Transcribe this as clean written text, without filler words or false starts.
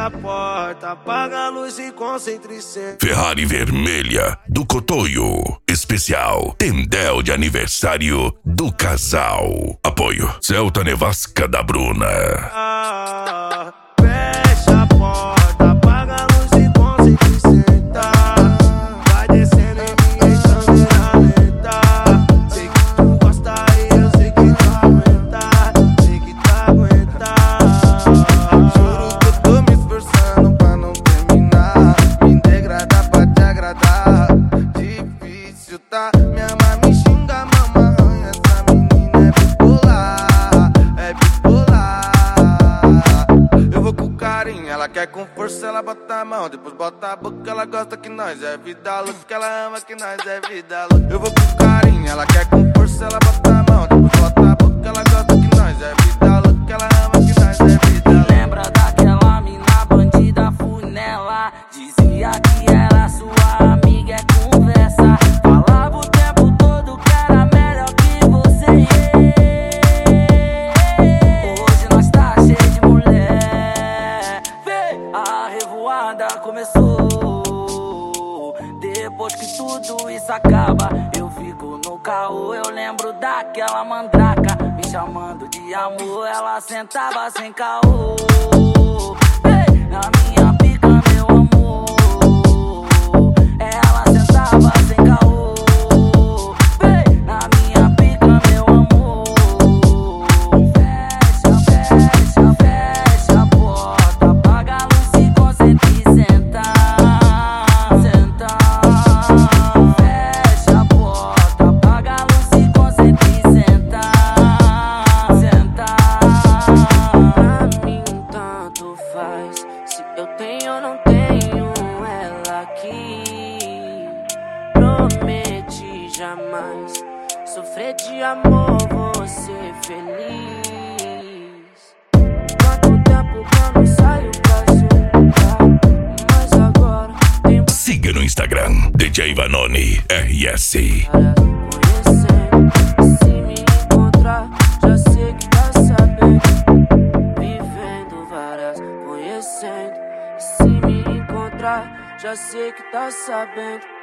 Fecha a porta, apaga a luz e concentre-se. Ferrari vermelha do Cotoio. Especial Tendel de aniversário do casal. Apoio Celta Nevasca da Bruna. Fecha a porta, apaga a luz e concentre-se. Vai descendo em mim em câmera lenta. Sei que tu gosta e eu sei que tu aguenta. Sei que tu aguenta. Juro que eu tô me esforçando pra não terminar. Me degradar pra te agradar. Difícil, tá? Minha mãe me xinga, mamãe arranha. Essa menina é bipolar, é bipolar. Eu vou com carinho, ela quer com força, ela bota a mão, depois bota a boca. Ela gosta que nós é vida louca, ela ama que nós é vida louca. Eu vou com carinho, ela quer com força, ela bota a mão, depois bota a boca. Ela gosta que nós é vida louca, ela ama que nós é vida louca. Lembra daquela mina bandida funela? Dizia que era sua amiga, é conversa. Falava o tempo todo que era melhor que você. Hoje nós tá cheio de mulher. Vê, a revoada começou. Depois que tudo isso acaba, eu fico no caô. Eu lembro daquela mandraca me chamando de amor. Ela sentava sem caô. Ei, na minha pica, meu amor. Ela sentava sem caô. Ei, na minha pica, meu amor. Fecha, fecha a porta, apaga a luz e concentre e senta. Senta. Fecha a porta, apaga a luz e concentre e senta. Senta. Pra mim tanto faz se eu tenho ou não tenho ela aqui. Prometi jamais sofrer de amor, vou ser feliz. Quanto tempo que eu não saio pra surtar, mas agora tem Siga no Instagram DJ Vanoni RS. conhecendo. Se me encontrar, já sei que tá sabendo. Vivendo várias, conhecendo. Se me encontrar, já sei que tá sabendo.